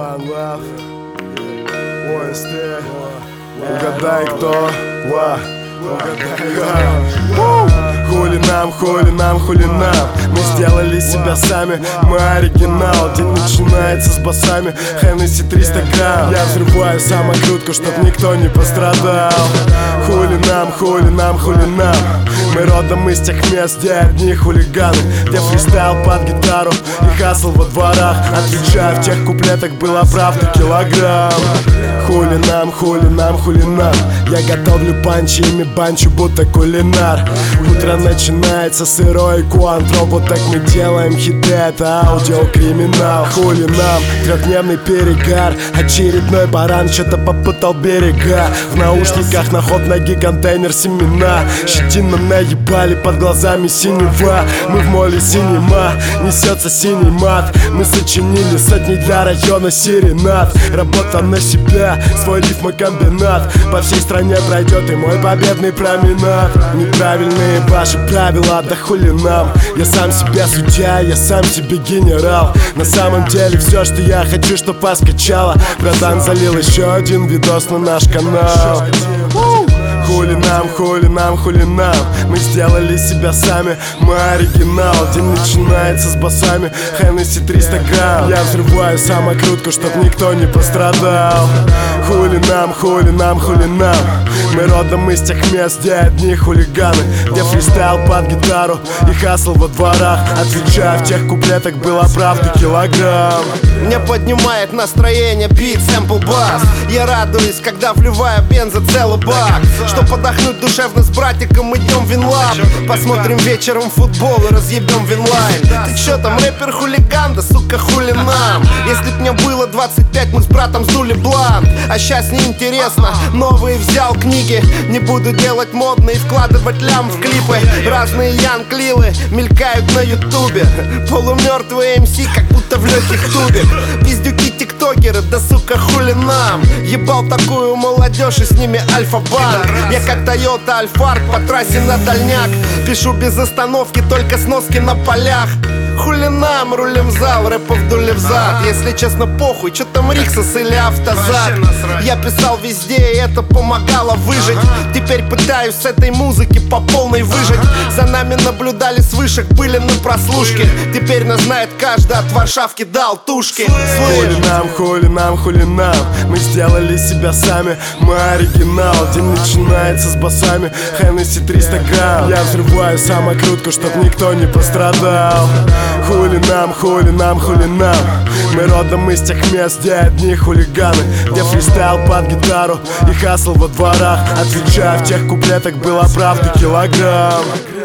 One Love, ОСТ, угадай кто, Хули нам, мы сделали себя сами, мы оригинал. День начинается с басами, Хеннесси 300 грамм. Я взрываю самокрутку, чтоб никто не пострадал. Хули нам, мы родом из тех мест, где одни хулиганы, где фристайл под гитару и хасл во дворах. Отвечаю, в тех куплетах была правда килограмм. Хули нам, я готовлю панчи, ими банчу, будто кулинар. Утро начинается сырой куантроп, вот так мы делаем хиты, это аудиокриминал. Хули нам, трехдневный перегар, очередной баран что-то попутал берега. В наушниках на ход ноги контейнер семена, щетина наебали, под глазами синева. Мы в моле синема, несется синий мат. Мы сочинили сотни для района серенад. Работа на себя, свой рифмокомбинат. По всей стране пройдет и мой победный променад. Неправильные ваши правила, да хули нам. Я сам себе судья, я сам себе генерал. На самом деле все, что я хочу, чтоб вас качало. Братан залил еще один видос на наш канал. Хули нам, мы сделали себя сами, мы оригинал. День начинается с басами, Хеннесси 300 грамм. Я взрываю самокрутку, чтоб никто не пострадал. Хули нам, мы родом из тех мест, где одни хулиганы, где фристайл под гитару и хасл во дворах. Отвечаю, в тех куплетах была правда килограмм. Мне поднимает настроение бит, сэмпл, бас. Я радуюсь, когда вливаю бенза целый бак. Чтоб отдохнуть душевно с братиком, идем в Винлаб. Посмотрим вечером футбол и разъебем Винлайн. Ты чё там, рэпер-хулиган, да сука хули нам. Если б мне было 25, мы с братом сдули блант. А щас неинтересно, новые взял книги. Не буду делать модные и вкладывать лям в клипы. Разные янг-лилы мелькают на ютубе. Полумертвые МС, как будто в легких тубе. Пиздюки тиктокеры, да сука хули нам. Ебал такую молодежь и с ними альфа-банк. Я как Toyota Альфард по трассе на дальняк. Пишу без остановки, только сноски на полях. Хули нам, рулим в зал, рэпа вдоль в зад. Если честно, похуй, чё там Риксос или Автозак. Я писал везде, и это помогало выжить. Теперь пытаюсь с этой музыки по полной выжить. За нами наблюдали с вышек, были на прослушке. Теперь нас знает каждый, от Варшавки до Алтушки. Хули нам, мы сделали себя сами, мы оригинал. День начинается с басами, Хеннесси 300 грамм. Я взрываю самокрутку, чтоб никто не пострадал. Хули нам, мы родом из тех мест, где одни хулиганы, где фристайл под гитару и хасл во дворах. Отвечаю, в тех куплетах была правда килограмм.